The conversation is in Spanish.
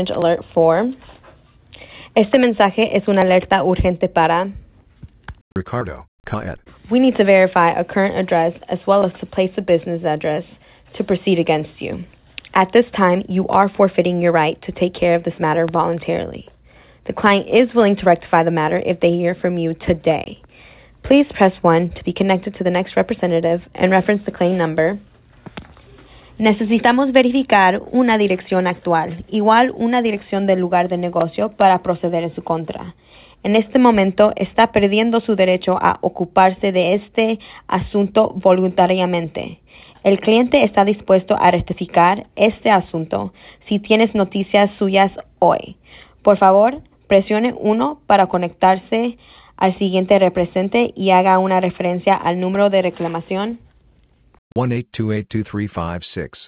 Alert 4. Este mensaje es una alerta urgente para Ricardo Caet. We need to verify a current address as well as to place a business address to proceed against you. At this time, you are forfeiting your right to take care of this matter voluntarily. The client is willing to rectify the matter if they hear from you today. Please press 1 to be connected to the next representative and reference the claim number. Necesitamos verificar una dirección actual, igual una dirección del lugar de negocio para proceder en su contra. En este momento está perdiendo su derecho a ocuparse de este asunto voluntariamente. El cliente está dispuesto a rectificar este asunto si tienes noticias suyas hoy. Por favor, presione 1 para conectarse al siguiente representante y haga una referencia al número de reclamación 182823556.